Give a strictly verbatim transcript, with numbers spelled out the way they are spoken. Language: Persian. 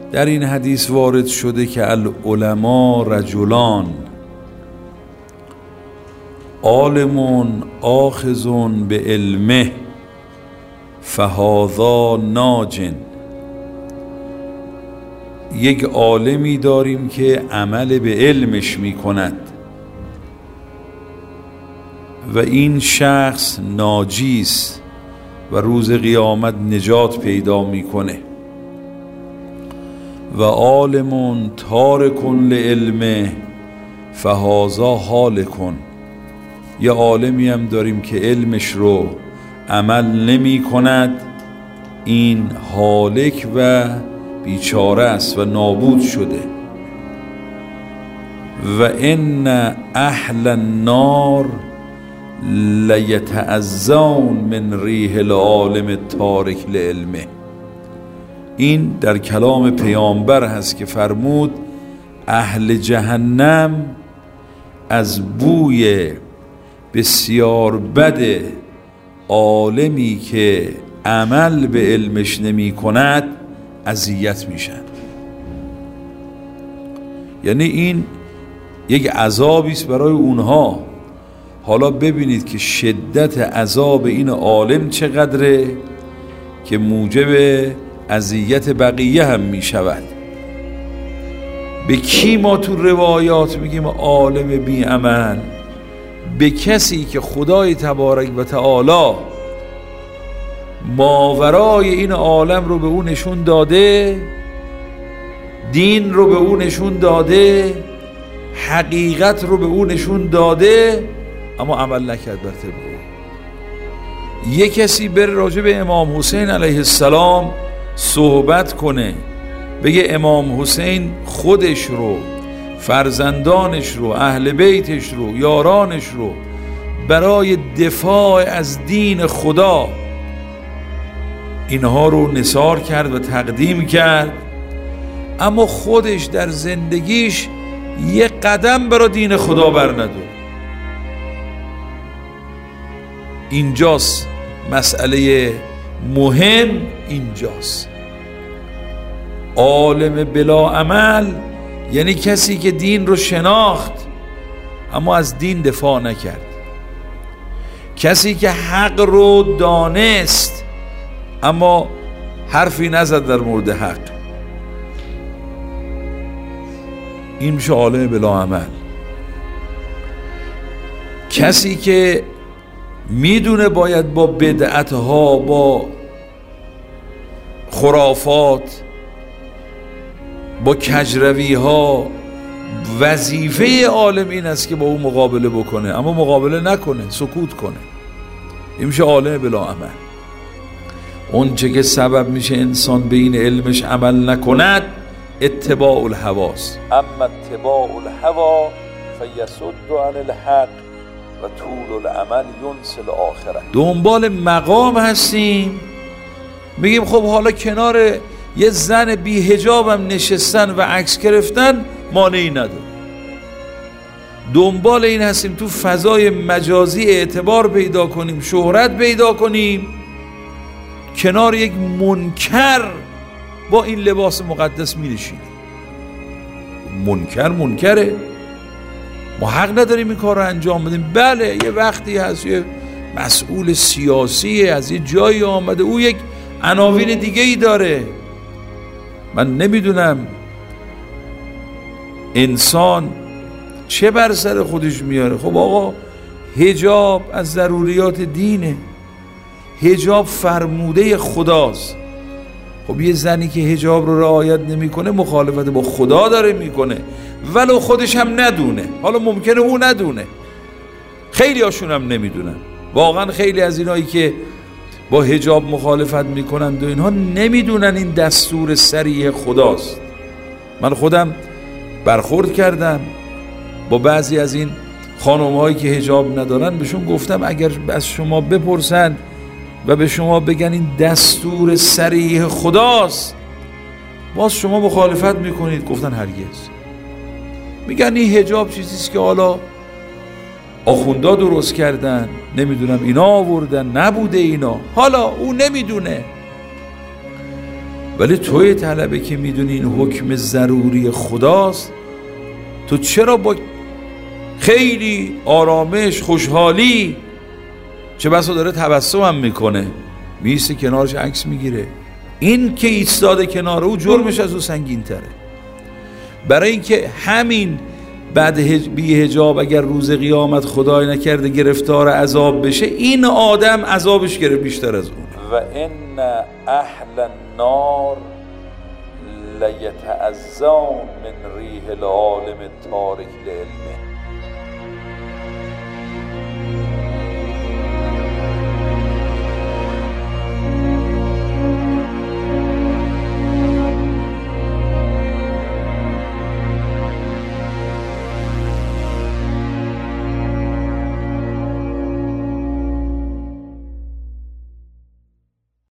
در این حدیث وارد شده که العلماء رجلان عالمون آخذون به علمه فهذا ناجن. یک عالمی داریم که عمل به علمش می کند و این شخص ناجیست و روز قیامت نجات پیدا میکنه. و عالمون تارکن لعلمه فهذا هالکن. یه عالمی هم داریم که علمش رو عمل نمی کند، این هالک و بیچاره است و نابود شده. و ان اهل النار لیتعزون من ریح العالم تارک لعلمه. این در کلام پیامبر هست که فرمود اهل جهنم از بوی بسیار بد عالمی که عمل به علمش نمی کند اذیت میشن. یعنی این یک عذابی است برای اونها. حالا ببینید که شدت عذاب این عالم چقدره که موجب اذیت بقیه هم می شود. به کی ما تو روایات میگیم عالم بی عمل؟ به کسی که خدای تبارک و تعالی ماورای این عالم رو به او نشون داده، دین رو به او نشون داده، حقیقت رو به او نشون داده، اما عمل نکرد بر طبق او. یک کسی بره راجع به امام حسین علیه السلام صحبت کنه، بگه امام حسین خودش رو، فرزندانش رو، اهل بیتش رو، یارانش رو برای دفاع از دین خدا اینها رو نثار کرد و تقدیم کرد، اما خودش در زندگیش یک قدم برای دین خدا بر نداره. اینجاست مسئله مهم، اینجاست. عالم بلا عمل یعنی کسی که دین رو شناخت اما از دین دفاع نکرد، کسی که حق رو دانست اما حرفی نزد در مورد حق، این میشه عالم بلا عمل. کسی که میدونه باید با بدعتها، با خرافات، با کجروی ها، وظیفه عالم این است که با او مقابله بکنه اما مقابله نکنه، سکوت کنه، این میشه عالم بلا عمل. اون چه که سبب میشه انسان به این علمش عمل نکند اتباع الهواست. اما اتباع الهوا فیصد عن الحق و طول العمل ینسل آخره. دنبال مقام هستیم، میگیم خب حالا کنار یه زن بی حجابم نشستن و عکس گرفتن مانعی نداره. دنبال این هستیم تو فضای مجازی اعتبار پیدا کنیم، شهرت پیدا کنیم، کنار یک منکر با این لباس مقدس می نشینیم. منکر منکره، ما حق نداریم این کار رو انجام بدیم. بله یه وقتی هست یه مسئول سیاسی از یه جایی آمده، او یک عناوین دیگه ای داره. من نمیدونم انسان چه بر سر خودش میاره. خب آقا حجاب از ضروریات دینه، حجاب فرموده خداست. خب یه زنی که حجاب رو رعایت نمیکنه مخالفت با خدا داره میکنه، ولو خودش هم ندونه. حالا ممکنه او ندونه، خیلی هاشون هم نمیدونن. واقعا خیلی از اینایی که با حجاب مخالفت میکنند و اینها نمیدونن این دستور صریح خداست. من خودم برخورد کردم با بعضی از این خانم‌هایی که حجاب ندارن، بهشون گفتم اگر از شما بپرسن و به شما بگن این دستور صریح خداست، باز شما مخالفت میکنید. گفتن هرگز. میگن این حجاب چیزیست که حالا آخوندا درست کردن، نمیدونم اینا آوردن، نبوده اینا. حالا او نمیدونه. ولی توی طلبه که میدونی این حکم ضروری خداست، تو چرا با خیلی آرامش خوشحالی، چه بسا داره تبسم هم میکنه، میسته کنارش عکس میگیره، این که ایستاده کنار او جرمش از او سنگین تره. برای اینکه همین بعد بی حجاب اگر روز قیامت خدای نکرده گرفتار عذاب بشه، این آدم عذابش گره بیشتر از اون. و ان اهل النار لیتعزون من ریح العالم تارک لعلمه.